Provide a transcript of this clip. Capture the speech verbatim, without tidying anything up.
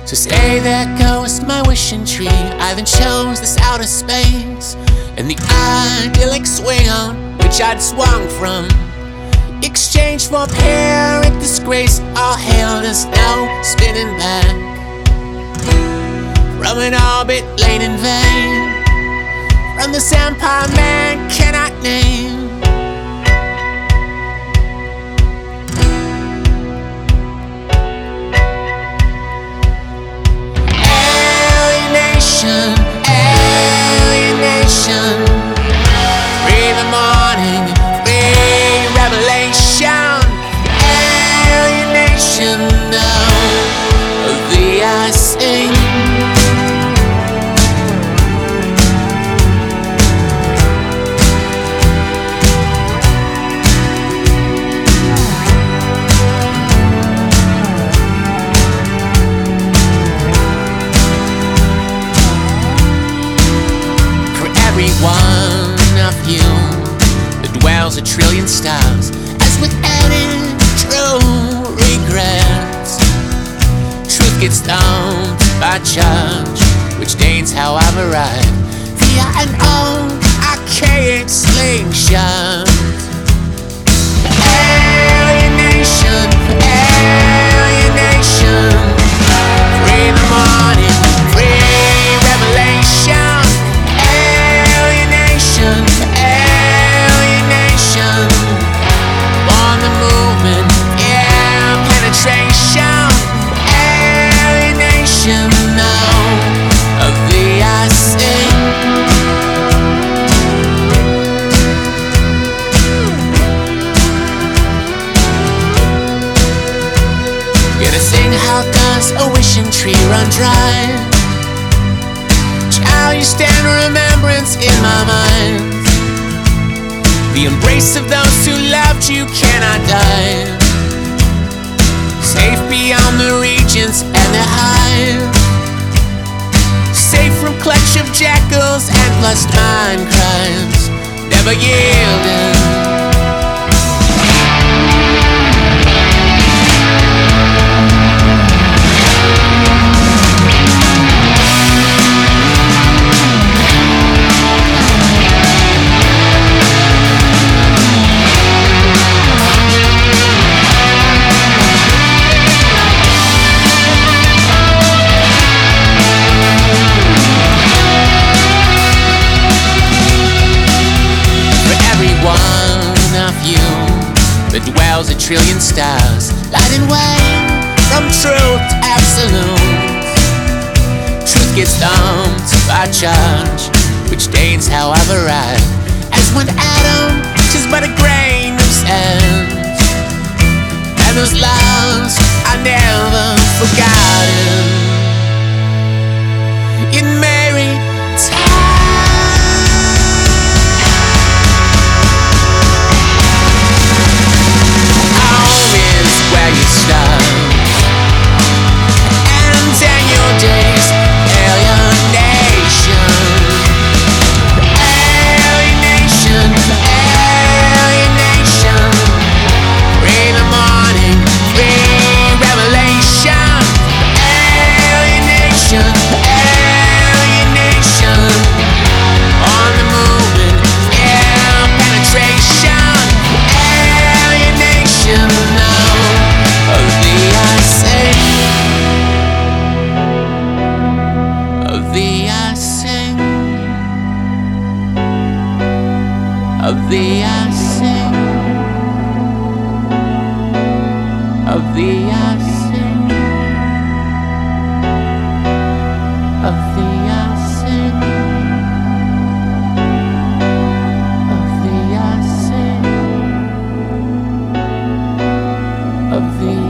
So stay there goes my wishing tree. I then chose this outer space and the idyllic swing on which I'd swung from. Exchange for apparent disgrace, all hail us now spinning back from an orbit laid in vain, from this empire man cannot name. Alienation, alienation, free the morning, free revelation. Alienation now of the I sing. One of you that dwells a trillion stars, as with any true regrets, truth gets dumped by charge, which stains how I've arrived via an old archaic slingshot. Alienation, alienation, free the morning, free revelation. Alienation, on the movement, yeah, penetration. Alienation now of the I sing. Gonna sing, how does a wishing tree run dry? Shall you stand remembrance in my mind? The embrace of those who loved you cannot die. Safe beyond the regions and the hive, safe from clutch of jackals and lust mind crimes, never yielding. That dwells a trillion stars, lighting way from truth to absolute. Truth gets dumped by charge, which stains how I've arrived. As one atom, 'tis but a grain of sand, and those loves are never forgotten. In merry time, where you start, and in your days, alienation, alienation, alienation, free the morning, free revelation, alienation, alienation, on the movement, yeah, penetration, alienation now of the I sing, of the I sing, of the I sing, of the I sing, of the I sing, of the I sing, of the